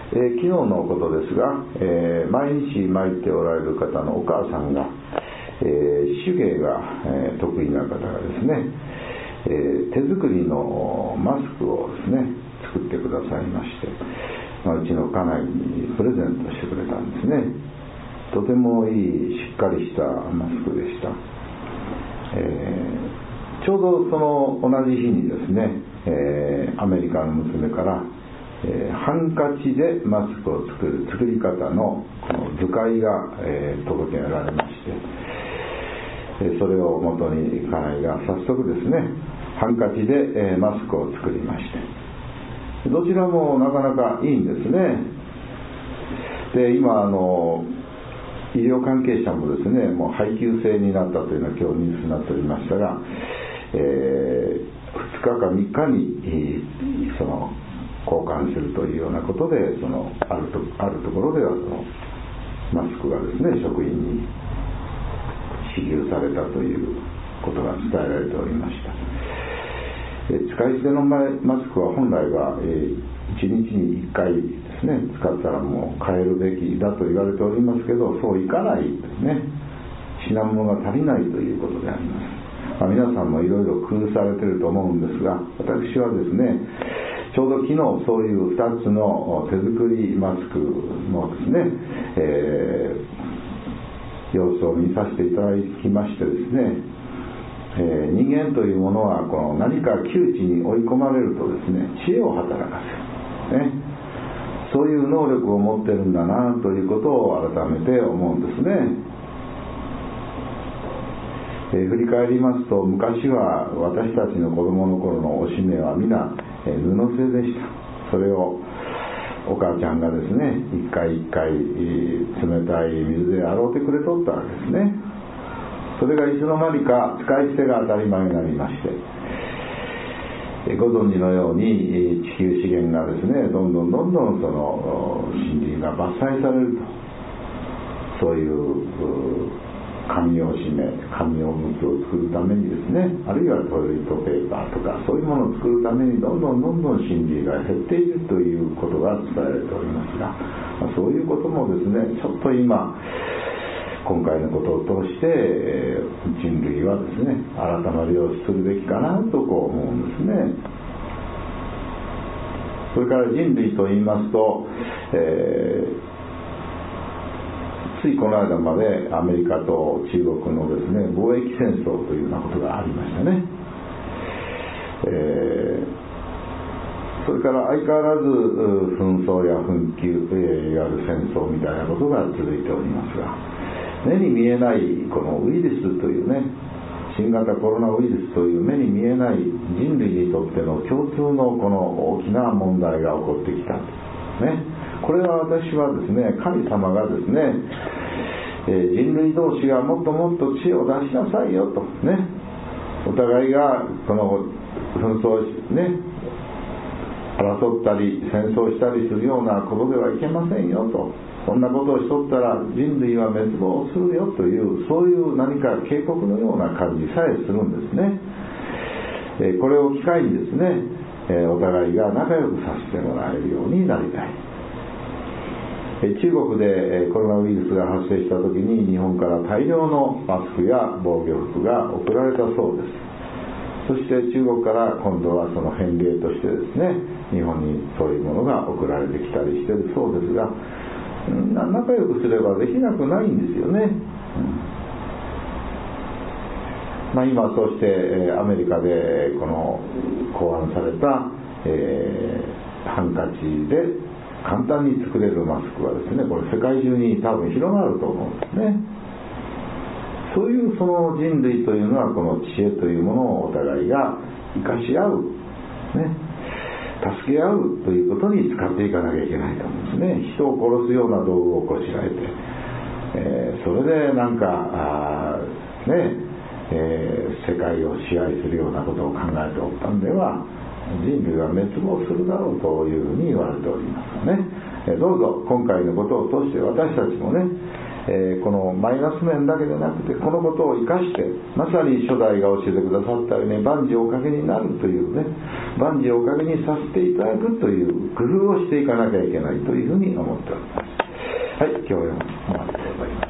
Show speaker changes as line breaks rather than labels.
昨日のことですが、毎日巻いておられる方のお母さんが、手芸が、得意な方がですね、手作りのマスクをですね作ってくださいまして、うちの家内にプレゼントしてくれたんですね。とてもいいしっかりしたマスクでした。ちょうどその同じ日にですね、アメリカの娘からハンカチでマスクを作る作り方のこの図解が、届けられまして、それをもとに家内が早速ですねハンカチで、マスクを作りまして、どちらもなかなかいいんですね。で、今医療関係者もですねもう配給制になったというのは今日ニュースになっておりましたが、2日か3日にその交換するというようなことで、あるところではそのマスクがですね職員に支給されたということが伝えられておりました。使い捨てのマスクは本来は1日に1回ですね使ったらもう変えるべきだと言われておりますけど、そういかないですね。品物が足りないということであります。皆さんもいろいろ工夫されていると思うんですが、私はですねちょうど昨日そういう2つの手作りマスクのですね、様子を見させていただきましてですね、人間というものはこの何か窮地に追い込まれるとですね知恵を働かせる、ね、そういう能力を持ってるんだなということを改めて思うんですね。振り返りますと、昔は私たちの子供の頃のおしめは皆布製でした。それをお母ちゃんがですね一回一回冷たい水で洗ってくれとったわけですね。それがいつの間にか使い捨てが当たり前になりまして、ご存知のように地球資源がですねどんどんその森林が伐採されると、そういう紙おしめ、紙おむつを作るためにですね、あるいはトイレットペーパーとかそういうものを作るためにどんどん森林が減っているということが伝えられておりますが、そういうこともですねちょっと今回のことを通して人類はですね改まりをするべきかなと思うんですね。それから人類と言いますと、ついこの間までアメリカと中国のですね貿易戦争というようなことがありましたね。それから相変わらず紛争や紛糾、いわゆる戦争みたいなことが続いておりますが、目に見えないこのウイルスというね、新型コロナウイルスという目に見えない人類にとっての共通のこの大きな問題が起こってきた、ね、これは私はですね神様がですね、人類同士がもっともっと知恵を出しなさいよとね、お互いがこの紛争ね争ったり戦争したりするようなことではいけませんよと、そんなことをしとったら人類は滅亡するよという、そういう何か警告のような感じさえするんですね。これを機会にですね、お互いが仲良くさせてもらえるようになりたい。中国でコロナウイルスが発生した時に日本から大量のマスクや防御服が送られたそうです。そして中国から今度はその返礼としてですね日本にそういうものが送られてきたりしているそうですが、仲良くすればできなくないんですよね。今そしてアメリカでこの考案された、ハンカチで簡単に作れるマスクはですね、これ世界中に多分広がると思うんですね。そういうその人類というのはこの知恵というものをお互いが生かし合う、ね、助け合うということに使っていかなきゃいけないと思うんですね。人を殺すような道具をこしらえて、それでなんか世界を支配するようなことを考えておったんでは人類は滅亡するだろうというふうに言われておりますね。どうぞ今回のことを通して私たちもね、 このマイナス面だけでなくて、このことを生かして、まさに初代が教えてくださったように万事おかげになるというね、万事おかげにさせていただくという工夫をしていかなきゃいけないというふうに思っております。はい、今日は